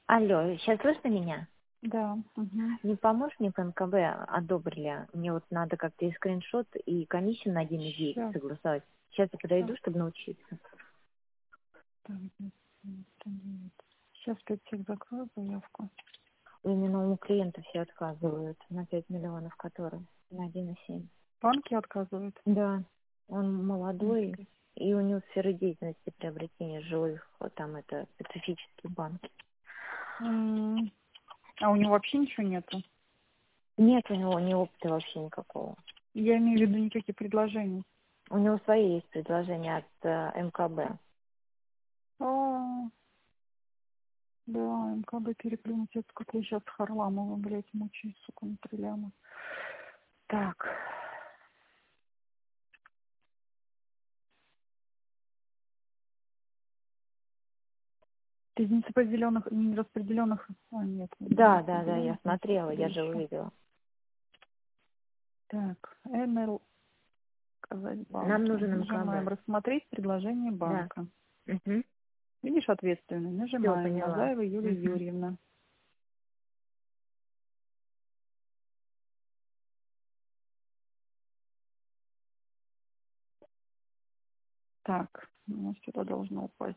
Алло, сейчас слышно меня? Да. Угу. Не поможешь мне по МКБ одобрили? Мне вот надо как-то и скриншот, и комиссию на 1,9 Сейчас. согласовать. Сейчас я подойду, Сейчас. чтобы научиться. Так, сейчас я всех закрою заявку. Именно у клиента все отказывают на 5 миллионов, которые на 1,7. Банки отказывают. Да, он молодой, Интересно. и у него сфера деятельности приобретения жилых, вот там это специфический банк. А у него вообще ничего нету? Нет у него ни опыта вообще никакого. Я имею в виду никаких предложений. У него свои есть предложения от МКБ. А, да, МКБ переплюнуть. Это как я сейчас Харламова, блядь, мучаюсь, сука, на 3 ляма. Так. Ты из нераспределенных, нет, Да, да, да, я нераспределенных, смотрела, где я же еще? увидела. Так, НЛ, сказать Нам банки. нужен Нажимаем МКБ. рассмотреть предложение Да. банка. Угу. Видишь, ответственный. Все, Нажимаем. поняла. Мазаева Юлия Угу. Юрьевна. Так, у нас что-то должно упасть.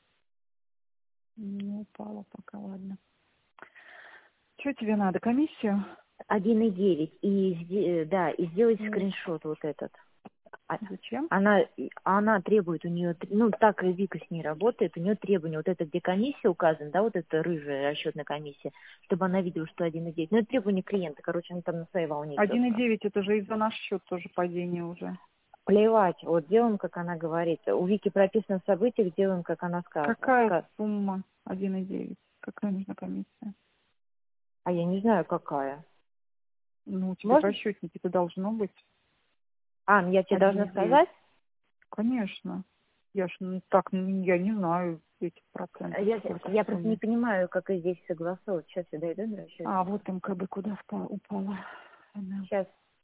Не упало пока, ладно. Что тебе надо? Комиссию? 1,9. Да, и сделать Нет. скриншот вот этот. А- Зачем? она требует у нее, ну так и Вика с ней работает, у нее требования, вот это где комиссия указана, да, вот эта рыжая расчетная комиссия, чтобы она видела, что 1,9. Ну это требование клиента, короче, она там на своей волне четко. 1,9 это же из-за наш счет тоже падение уже. Плевать, вот делаем, как она говорит. У Вики прописано в событиях, делаем, как она сказала. Какая сумма 1,9? Какая нужна комиссия? А я не знаю, какая. Ну, у тебя в Можно? расчетнике-то должно быть Ну я тебе должна 1,9. сказать? Конечно. Я ж так, я не знаю этих процентов, Я, сколько я в просто не сумме. понимаю, как и здесь согласовывать. Сейчас я дойду на А, расчетнику. вот МКБ куда упала. Она. Сейчас.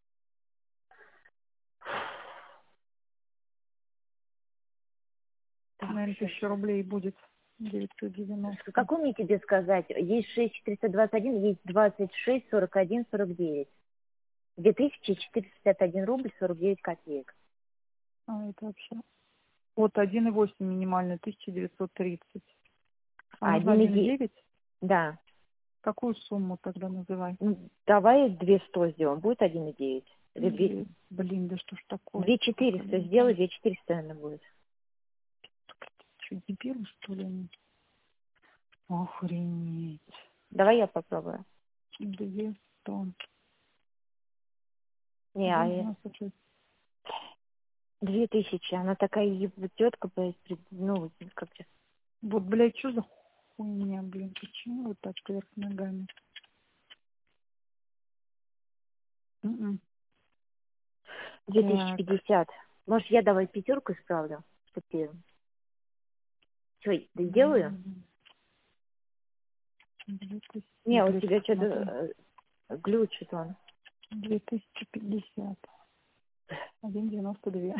Так, Наверное, сейчас. 1000 рублей будет. 990. Какую мне тебе сказать? Есть 6421, есть 26, 41, 49. 2451 рубль 49 копеек. А, это вообще... Вот 1,8 минимально, 1930. А А, нужно 1,9. 1,9? Да. Какую сумму тогда называй? Ну, давай 200 сделаем. Будет 1,9. Или Блин, да что ж такое? 2400 сделай, 2400, наверное, будет. Что, дебилы, что ли? Они? Охренеть. Давай я попробую. 200. Не, 1,96. 2000. Она такая тетка, ну, как сейчас. Вот, блядь, что за хуйня, блин? Почему вот так вверх ногами? М-м. Так. 2050. Может, я давай пятерку исправлю? Что ты... Что, сделаю? Не, у Блядь, тебя смотри. что-то глючит он. 2050. 1,92.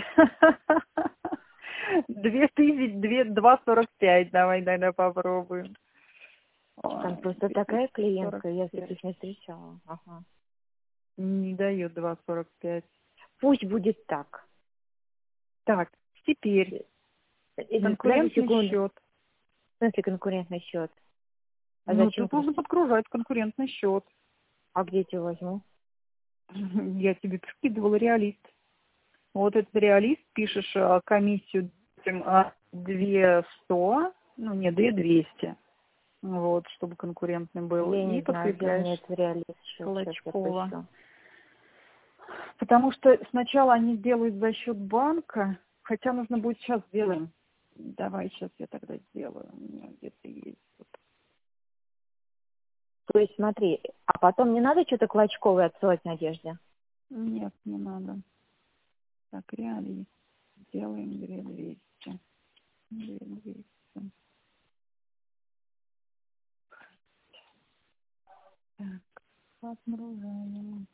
2,45. Давай, наверное, попробуем. Там Ой, просто такая клиентка, я 245. таких не встречала. Ага. Не дает 2,45. Пусть будет так. Так, теперь Подожди конкурентный секунду. счет. В смысле конкурентный счет? А Ну, зачем? тут нужно подгружать конкурентный счет. А где я тебя возьму? Я тебе скидывала реалист. Вот этот реалист, пишешь комиссию 200, ну, не, 2200. Вот, чтобы конкурентный был. Я И не знаю, где у меня подкрепляешь это реалист счет. Сейчас я Клочкова. поищу. Потому что сначала они делают за счет банка, хотя нужно будет сейчас сделаем. Давай сейчас я тогда сделаю. У меня где-то есть. То есть смотри, а потом не надо что-то клочковое отсылать Надежде? Нет, не надо. Так, реалии. Делаем 2200. 2200. Так, подгружаем.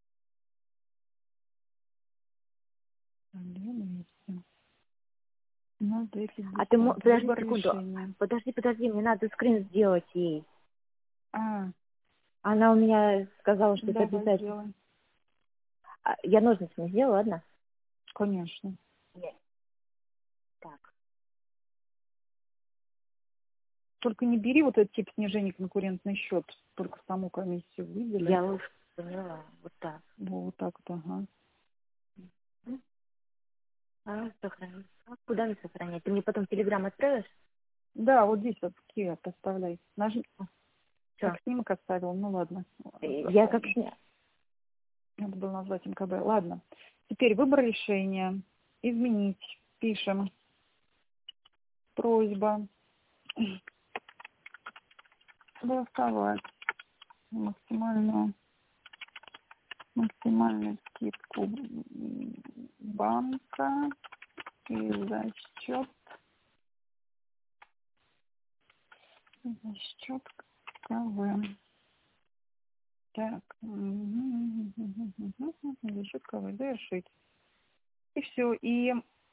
2200. Ну, 250. А ты, подожди Выбор секунду. решения. Подожди, мне надо скрин сделать ей. А, Она у меня сказала, что это давай обязательно. сделаем. Я ножницами сделаю, ладно? Конечно. Нет. Так. Только не бери вот этот тип снижения конкурентный счет, только саму комиссию выдели. Я уж поняла. Вот так. Вот так вот, ага. Сохранить. Куда мне сохранять? Ты мне потом в Телеграм отправишь? Да, вот здесь вот Киа поставляй. Нажми. Все. Как снимок оставил, ну ладно. Я как сня. Надо было назвать МКБ. Ладно. Теперь выбор решения. Изменить. Пишем. Просьба. Доставать максимальную скидку банка и за счет КВ. Так. За счет КВ. Завершить. И все. И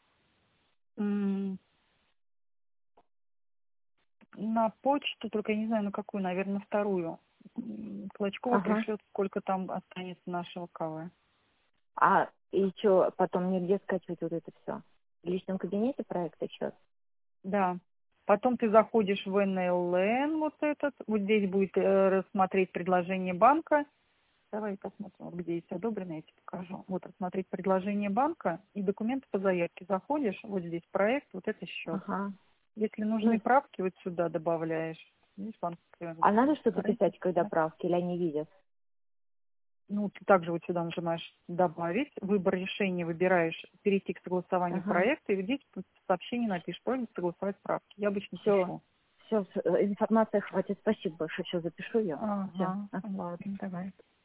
на почту, только я не знаю, на какую, наверное, на вторую. Клочкова Ага. пришлет, сколько там останется нашего КВ. И что, потом мне где скачивать вот это все? В личном кабинете проекта счет? Да. Потом ты заходишь в НЛН, вот этот. Вот здесь будет рассмотреть предложение банка. Давай посмотрим, вот где есть одобрено, я тебе покажу. Вот рассмотреть предложение банка и документы по заявке. Заходишь, вот здесь проект, вот это счет. Ага. Если нужны правки, вот сюда добавляешь. Здесь банковская. А надо что-то писать, когда правки, или они видят? Ну, ты также вот сюда нажимаешь «Добавить», выбор решения выбираешь, перейти к согласованию Ага. проекта, и вот здесь в сообщении напишешь «Просьба согласовать правки». Я обычно Все. пишу. Все, информации хватит. Спасибо большое. Сейчас запишу ее. Ага, Все. ладно, давай.